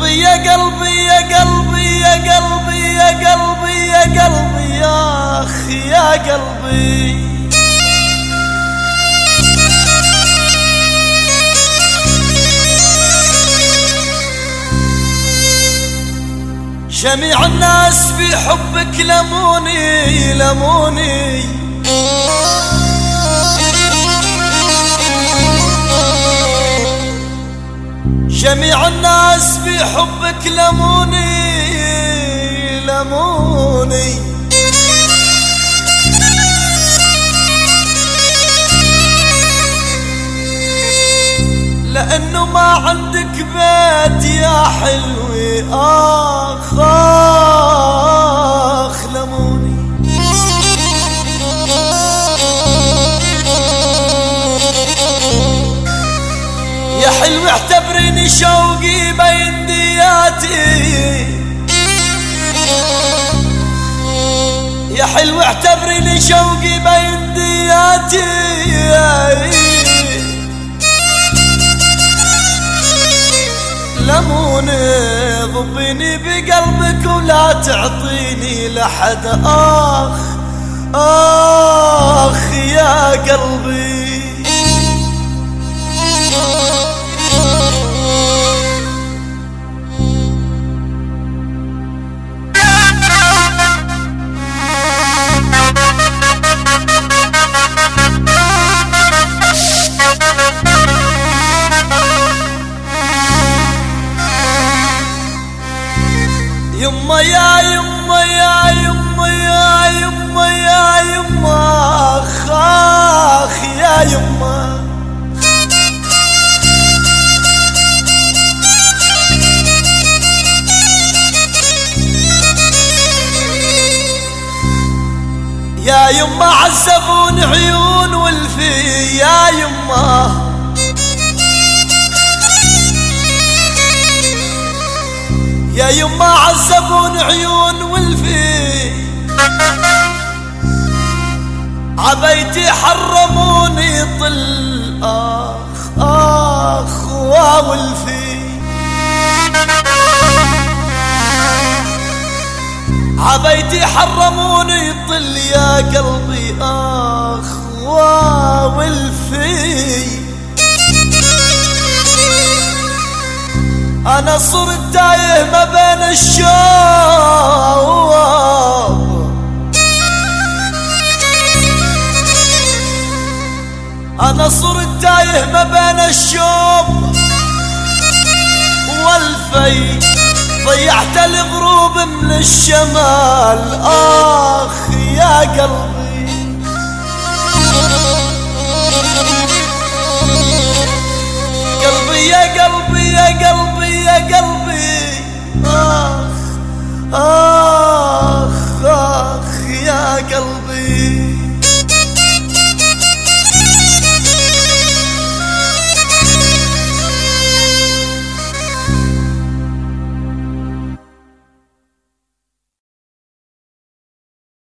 قلبي يا قلبي يا قلبي يا قلبي يا قلبي يا قلبي يا أخي يا قلبي. جميع الناس في حبك لموني لموني، جميع الناس في حبك لموني لموني، لأنه ما عندك بيت يا حلوي آخ آخ لموني. يا حلوي اعتبريني شوقي بين دياتي، يا حلوي اعتبريني شوقي بين دياتي، لموني ضبيني بقلبك ولا تعطيني لحد آخ آخ يا قلبي. يما يا يما يا يما يا يما يا يما آخ آخ يا يما. يا يما عذبون عيون والفي يا يما، يا يما عذبون عيون والفي، عبيتي حرموني طل آخ آخ والفي، عبيتي حرموني طل يا قلبي آخ والفي. أنا صرت تايه ما بين الشوق، أنا صرت تايه ما بين الشوق والفي، ضيعت الغروب من الشمال آخ يا قلبي. قلبي يا قلبي يا قلبي يا قلبي آخ آخ آخ يا قلبي.